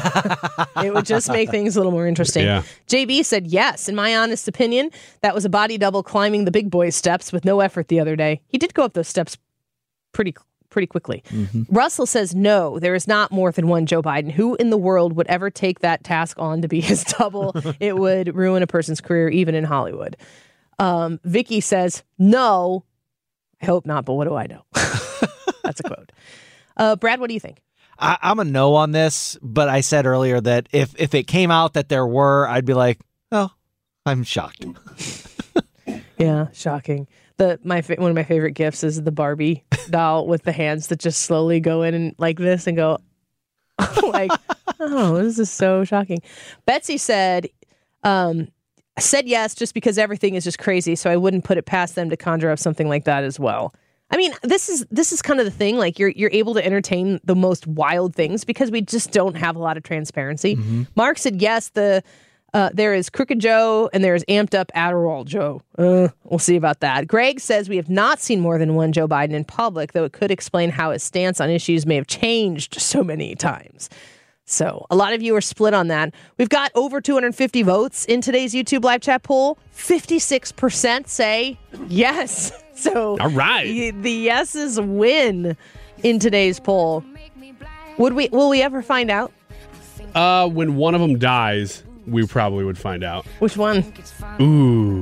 [SPEAKER 2] It would just make things a little more interesting.
[SPEAKER 3] Yeah.
[SPEAKER 2] JB said yes. In my honest opinion, that was a body double climbing the big boy steps with no effort the other day. He did go up those steps pretty quickly. Mm-hmm. Russell says no, there is not more than one Joe Biden. Who in the world would ever take that task on to be his double? It would ruin a person's career, even in Hollywood. Vicky says no. I hope not, but what do I know? That's a quote. Brad, what do you think?
[SPEAKER 4] I'm a no on this, but I said earlier that if it came out that there were, I'd be like, oh, I'm shocked.
[SPEAKER 2] Yeah, shocking. One of my favorite gifs is the Barbie doll with the hands that just slowly go in and like this and go like, oh, this is so shocking. Betsy said yes just because everything is just crazy, so I wouldn't put it past them to conjure up something like that as well. I mean, this is kind of the thing. Like you're able to entertain the most wild things because we just don't have a lot of transparency. Mm-hmm. Mark said yes. There is Crooked Joe and there is Amped Up Adderall Joe. We'll see about that. Greg says we have not seen more than one Joe Biden in public, though it could explain how his stance on issues may have changed so many times. So a lot of you are split on that. We've got over 250 votes in today's YouTube live chat poll. 56% say yes. So
[SPEAKER 3] all right,
[SPEAKER 2] the yeses win in today's poll. Will we ever find out?
[SPEAKER 3] When one of them dies, we probably would find out.
[SPEAKER 2] Which one?
[SPEAKER 3] Ooh.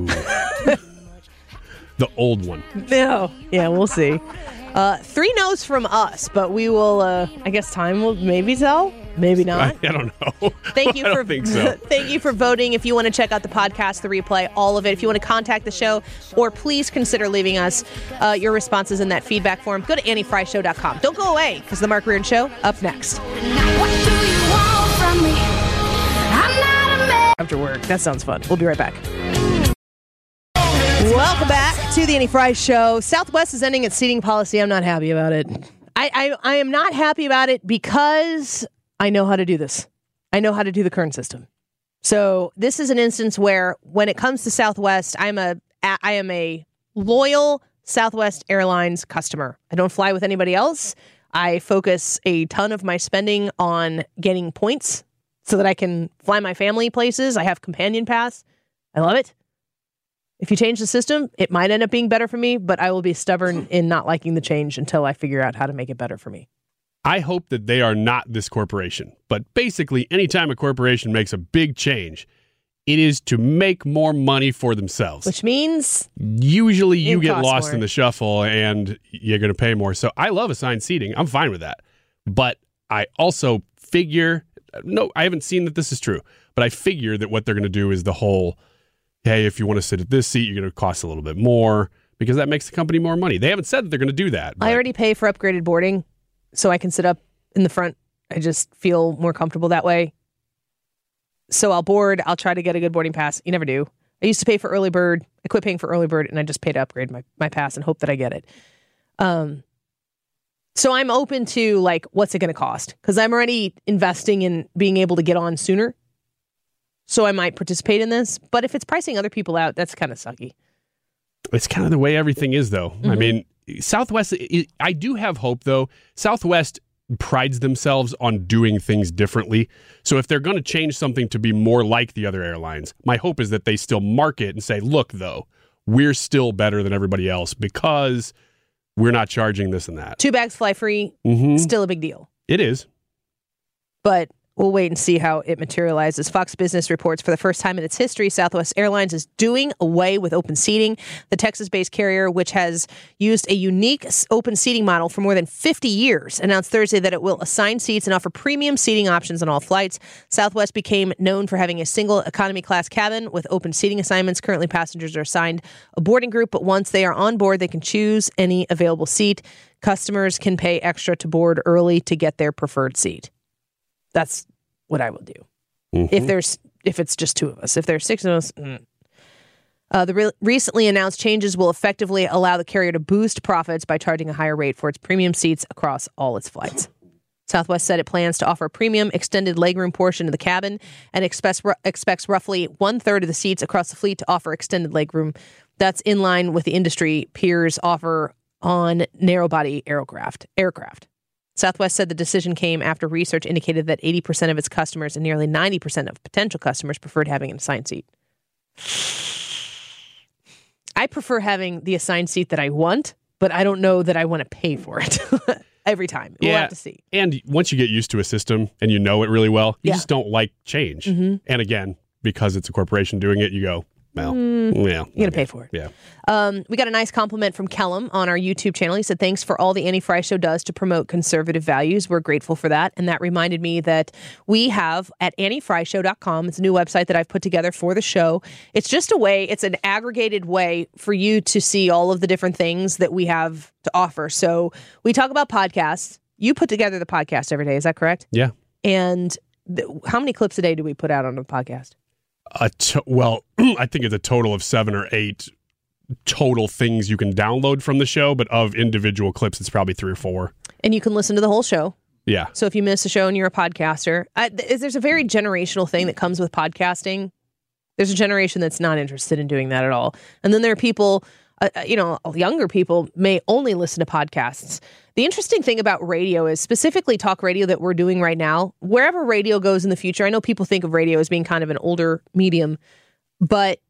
[SPEAKER 3] The old one.
[SPEAKER 2] No. Yeah, we'll see. 3 no's from us, but we will, I guess time will maybe tell. Maybe not.
[SPEAKER 3] I don't know.
[SPEAKER 2] Thank you
[SPEAKER 3] I don't think so.
[SPEAKER 2] Thank you for voting. If you want to check out the podcast, the replay, all of it, if you want to contact the show, or please consider leaving us your responses in that feedback form, go to AnnieFreyShow.com. Don't go away, because the Mark Reardon Show up next.
[SPEAKER 5] What do you want from me? I'm not a man.
[SPEAKER 2] After work. That sounds fun. We'll be right back. Welcome back to the Annie Frey Show. Southwest is ending its seating policy. I'm not happy about it. I am not happy about it because I know how to do this. I know how to do the current system. So this is an instance where when it comes to Southwest, I am a loyal Southwest Airlines customer. I don't fly with anybody else. I focus a ton of my spending on getting points so that I can fly my family places. I have Companion Pass. I love it. If you change the system, it might end up being better for me, but I will be stubborn in not liking the change until I figure out how to make it better for me.
[SPEAKER 3] I hope that they are not this corporation. But basically, anytime a corporation makes a big change, it is to make more money for themselves.
[SPEAKER 2] Which means
[SPEAKER 3] usually you
[SPEAKER 2] it
[SPEAKER 3] get
[SPEAKER 2] costs
[SPEAKER 3] lost
[SPEAKER 2] more.
[SPEAKER 3] in the shuffle and you're going to pay more. So I love assigned seating. I'm fine with that. But I also figure, no, I haven't seen that this is true, but I figure that what they're going to do is the whole, hey, if you want to sit at this seat, you're going to cost a little bit more because that makes the company more money. They haven't said that they're going to do that.
[SPEAKER 2] I
[SPEAKER 3] but-
[SPEAKER 2] already pay for upgraded boarding, so I can sit up in the front. I just feel more comfortable that way. So I'll board. I'll try to get a good boarding pass. You never do. I used to pay for early bird. I quit paying for early bird, and I just pay to upgrade my pass and hope that I get it. So I'm open to, like, what's it going to cost? Because I'm already investing in being able to get on sooner. So I might participate in this. But if it's pricing other people out, that's kind of sucky.
[SPEAKER 3] It's kind of the way everything is, though. I mean, Southwest, I do have hope, though. Southwest prides themselves on doing things differently. So if they're going to change something to be more like the other airlines, my hope is that they still market and say, look, though, we're still better than everybody else because we're not charging this and that.
[SPEAKER 2] 2 bags fly free,
[SPEAKER 3] Mhm.
[SPEAKER 2] still a big deal.
[SPEAKER 3] It is.
[SPEAKER 2] But we'll wait and see how it materializes. Fox Business reports for the first time in its history, Southwest Airlines is doing away with open seating. The Texas-based carrier, which has used a unique open seating model for more than 50 years, announced Thursday that it will assign seats and offer premium seating options on all flights. Southwest became known for having a single economy class cabin with open seating assignments. Currently, passengers are assigned a boarding group, but once they are on board, they can choose any available seat. Customers can pay extra to board early to get their preferred seat. That's what I will do. If it's just 2 of us. If there's 6 of us, the recently announced changes will effectively allow the carrier to boost profits by charging a higher rate for its premium seats across all its flights. Southwest said it plans to offer a premium extended legroom portion of the cabin and expects roughly 1/3 of the seats across the fleet to offer extended legroom. That's in line with the industry peers offer on narrow-body aircraft. Southwest said the decision came after research indicated that 80% of its customers and nearly 90% of potential customers preferred having an assigned seat. I prefer having the assigned seat that I want, but I don't know that I want to pay for it every time. We'll have to see.
[SPEAKER 3] And once you get used to a system and you know it really well, you
[SPEAKER 2] Yeah.
[SPEAKER 3] just don't like change. And again, because it's a corporation doing it, you go, well,
[SPEAKER 2] You're going to pay for it.
[SPEAKER 3] Yeah.
[SPEAKER 2] We got a nice compliment from Kellum on our YouTube channel. He said, thanks for all the Annie Fry Show does to promote conservative values. We're grateful for that. And that reminded me that we have at AnnieFryShow.com. It's a new website that I've put together for the show. It's just a way, it's an aggregated way for you to see all of the different things that we have to offer. So we talk about podcasts. You put together the podcast every day. Is that correct?
[SPEAKER 3] Yeah.
[SPEAKER 2] And how many clips a day do we put out on the podcast?
[SPEAKER 3] Well, I think it's a total of 7 or 8 total things you can download from the show, but of individual clips, it's probably 3 or 4.
[SPEAKER 2] And you can listen to the whole show.
[SPEAKER 3] Yeah.
[SPEAKER 2] So if you miss a show and you're a podcaster, there's a very generational thing that comes with podcasting. There's a generation that's not interested in doing that at all. And then there are people, younger people may only listen to podcasts. The interesting thing about radio is specifically talk radio that we're doing right now, wherever radio goes in the future. I know people think of radio as being kind of an older medium, but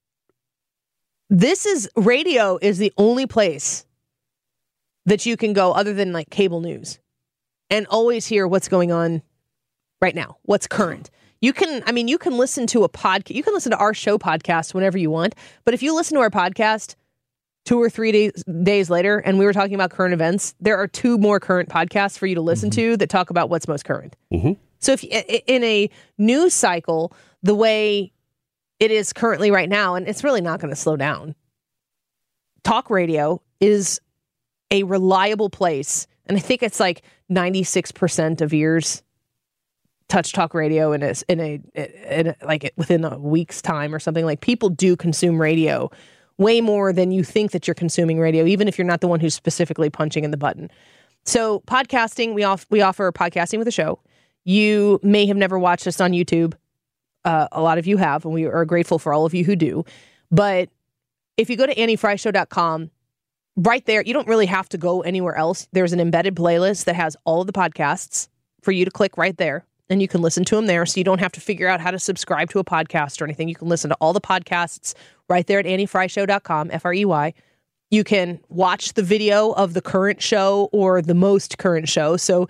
[SPEAKER 2] radio is the only place that you can go other than like cable news and always hear what's going on right now, what's current. You can listen to a podcast. You can listen to our show podcast whenever you want. But if you listen to our podcast 2 or 3 days later, and we were talking about current events, there are 2 more current podcasts for you to listen to that talk about what's most current. So if in a news cycle, the way it is currently right now, and it's really not going to slow down, talk radio is a reliable place. And I think it's like 96% of ears touch talk radio within a week's time or something. Like, people do consume radio way more than you think that you're consuming radio, even if you're not the one who's specifically punching in the button. So podcasting, we offer podcasting with a show. You may have never watched us on YouTube. A lot of you have, and we are grateful for all of you who do. But if you go to AnnieFryShow.com, right there, you don't really have to go anywhere else. There's an embedded playlist that has all of the podcasts for you to click right there, and you can listen to them there. So you don't have to figure out how to subscribe to a podcast or anything. You can listen to all the podcasts right there at AnnieFryShow.com, FREY. You can watch the video of the current show or the most current show. So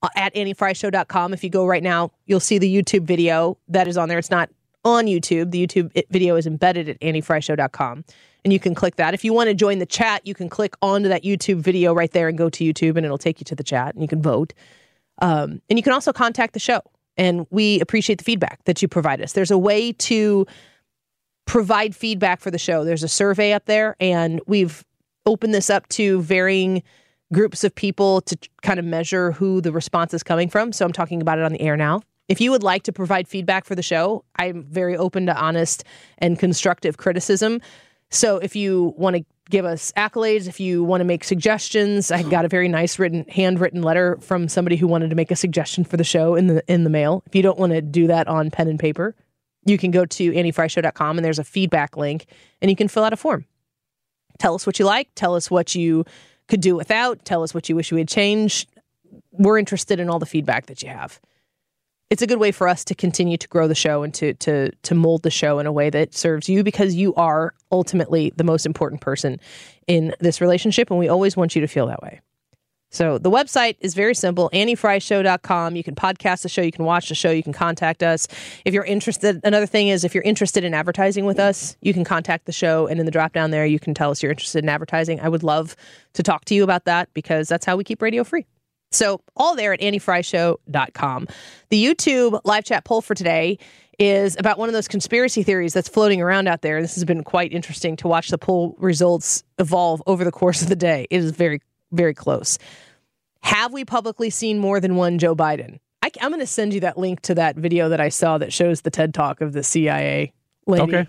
[SPEAKER 2] at AnnieFryShow.com. If you go right now, you'll see the YouTube video that is on there. It's not on YouTube. The YouTube video is embedded at AnnieFryShow.com. And you can click that. If you want to join the chat, you can click onto that YouTube video right there and go to YouTube, and it'll take you to the chat, and you can vote. And you can also contact the show. And we appreciate the feedback that you provide us. There's a way to provide feedback for the show. There's a survey up there, and we've opened this up to varying groups of people to kind of measure who the response is coming from. So I'm talking about it on the air now. If you would like to provide feedback for the show, I'm very open to honest and constructive criticism. So if you want to give us accolades, if you want to make suggestions, I got a very nice handwritten letter from somebody who wanted to make a suggestion for the show in the mail. If you don't want to do that on pen and paper, you can go to AnnieFryShow.com, and there's a feedback link, and you can fill out a form. Tell us what you like. Tell us what you could do without. Tell us what you wish we had changed. We're interested in all the feedback that you have. It's a good way for us to continue to grow the show and to mold the show in a way that serves you, because you are ultimately the most important person in this relationship, and we always want you to feel that way. So the website is very simple, AnnieFryShow.com. You can podcast the show, you can watch the show, you can contact us. If you're interested, another thing is if you're interested in advertising with us, you can contact the show, and in the drop down there, you can tell us you're interested in advertising. I would love to talk to you about that, because that's how we keep radio free. So all there at AnnieFryShow.com. The YouTube live chat poll for today is about one of those conspiracy theories that's floating around out there. This has been quite interesting to watch the poll results evolve over the course of the day. It is very, very close. Have we publicly seen more than one Joe Biden? I'm going to send you that link to that video that I saw that shows the TED Talk of the CIA lady.
[SPEAKER 3] Okay.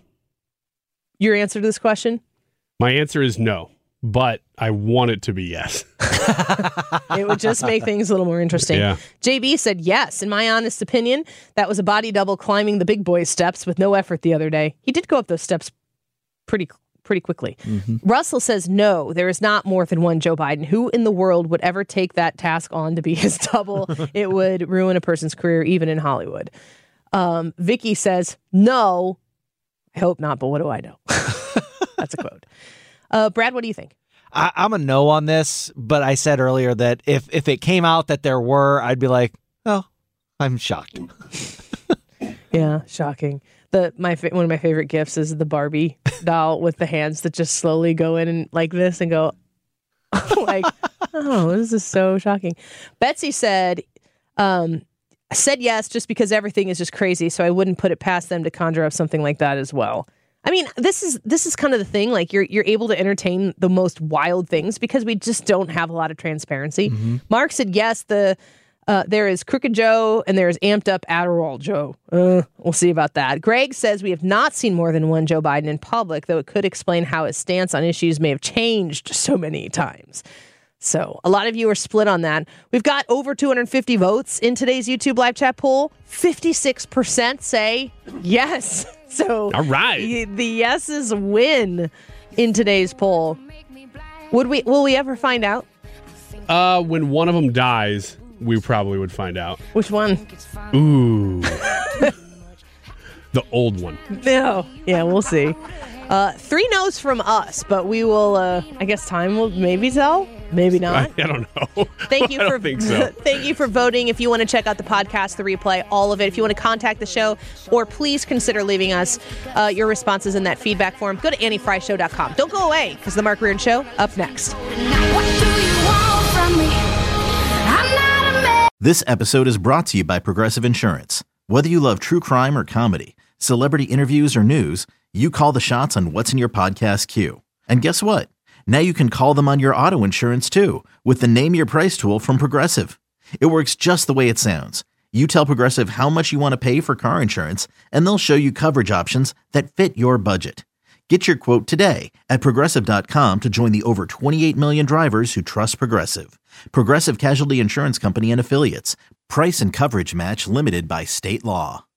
[SPEAKER 2] Your answer to this question?
[SPEAKER 3] My answer is no, but I want it to be yes.
[SPEAKER 2] It would just make things a little more interesting.
[SPEAKER 3] Yeah.
[SPEAKER 2] JB said yes. In my honest opinion, that was a body double climbing the big boy steps with no effort the other day. He did go up those steps pretty quickly. Mm-hmm. Russell says no, there is not more than one Joe Biden. Who in the world would ever take that task on to be his double? It would ruin a person's career, even in Hollywood. Vicky says no. I hope not, but what do I know? That's a quote. Brad, what do you think?
[SPEAKER 4] I'm a no on this, but I said earlier that if it came out that there were, I'd be like, oh, I'm shocked.
[SPEAKER 2] Yeah, shocking. One of my favorite gifs is the Barbie doll with the hands that just slowly go in and like this and go like, oh, this is so shocking. Betsy said yes, just because everything is just crazy, so I wouldn't put it past them to conjure up something like that as well. I mean, this is kind of the thing. Like you're able to entertain the most wild things because we just don't have a lot of transparency. Mm-hmm. Mark said yes. There is Crooked Joe and there is Amped Up Adderall Joe. We'll see about that. Greg says we have not seen more than one Joe Biden in public, though it could explain how his stance on issues may have changed so many times. So a lot of you are split on that. We've got over 250 votes in today's YouTube live chat poll. 56% say yes. So
[SPEAKER 3] all right,
[SPEAKER 2] the yeses win in today's poll. Will we ever find out?
[SPEAKER 3] When one of them dies, we probably would find out.
[SPEAKER 2] Which one?
[SPEAKER 3] Ooh. The old one.
[SPEAKER 2] No. Yeah, we'll see. 3 no's from us, but we will, I guess time will maybe tell. Maybe not.
[SPEAKER 3] I don't know.
[SPEAKER 2] Thank you for
[SPEAKER 3] think so.
[SPEAKER 2] Thank you for voting. If you want to check out the podcast, the replay, all of it. If you want to contact the show, or please consider leaving us your responses in that feedback form, go to AnnieFryShow.com. Don't go away, because the Mark Reardon Show up next.
[SPEAKER 5] What do you want from me? I'm not a man.
[SPEAKER 1] This episode is brought to you by Progressive Insurance. Whether you love true crime or comedy, celebrity interviews or news, you call the shots on what's in your podcast queue. And guess what? Now you can call them on your auto insurance too with the Name Your Price tool from Progressive. It works just the way it sounds. You tell Progressive how much you want to pay for car insurance, and they'll show you coverage options that fit your budget. Get your quote today at Progressive.com to join the over 28 million drivers who trust Progressive. Progressive Casualty Insurance Company and Affiliates. Price and coverage match limited by state law.